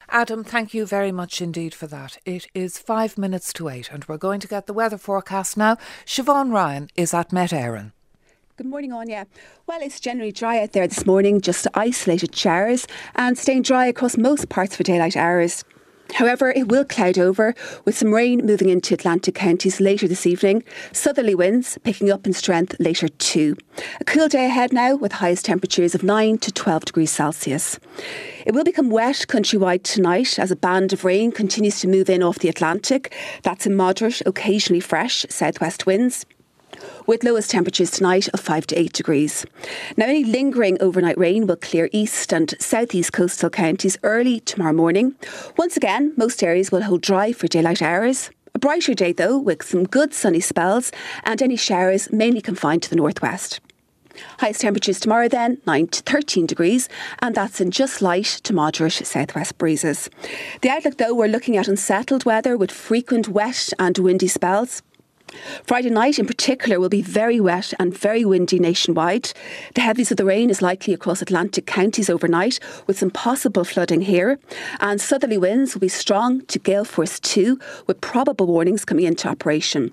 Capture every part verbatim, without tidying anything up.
Adam, thank you very much indeed for that. It is five minutes to eight and we're going to get the weather forecast now. Siobhan Ryan is at Met Éireann. Good morning, Anya. Well, it's generally dry out there this morning, just isolated showers, and staying dry across most parts for daylight hours. However, it will cloud over with some rain moving into Atlantic counties later this evening. Southerly winds picking up in strength later too. A cool day ahead now with highest temperatures of nine to twelve degrees Celsius. It will become wet countrywide tonight as a band of rain continues to move in off the Atlantic. That's in moderate, occasionally fresh southwest winds, with lowest temperatures tonight of five to eight degrees. Now, any lingering overnight rain will clear east and southeast coastal counties early tomorrow morning. Once again, most areas will hold dry for daylight hours. A brighter day, though, with some good sunny spells and any showers mainly confined to the northwest. Highest temperatures tomorrow then, nine to thirteen degrees, and that's in just light to moderate southwest breezes. The outlook, though, we're looking at unsettled weather with frequent wet and windy spells. Friday night in particular will be very wet and very windy nationwide. The heaviest of the rain is likely across Atlantic counties overnight, with some possible flooding here. And southerly winds will be strong to gale force two, with probable warnings coming into operation.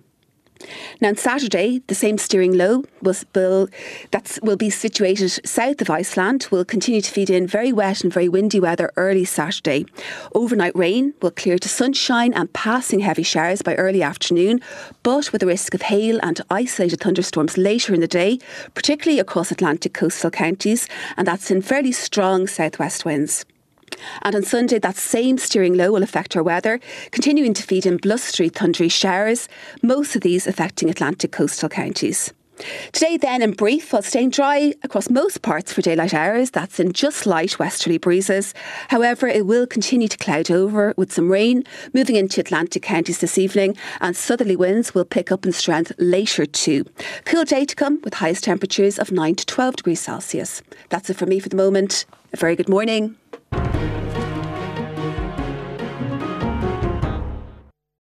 Now on Saturday, the same steering low will, will, that will be situated south of Iceland will continue to feed in very wet and very windy weather early Saturday. Overnight rain will clear to sunshine and passing heavy showers by early afternoon, but with a risk of hail and isolated thunderstorms later in the day, particularly across Atlantic coastal counties, and that's in fairly strong southwest winds. And on Sunday, that same steering low will affect our weather, continuing to feed in blustery, thundery showers, most of these affecting Atlantic coastal counties. Today then, in brief, while staying dry across most parts for daylight hours, that's in just light westerly breezes. However, it will continue to cloud over with some rain moving into Atlantic counties this evening, and southerly winds will pick up in strength later too. Cool day to come with highest temperatures of nine to twelve degrees Celsius. That's it for me for the moment. A very good morning.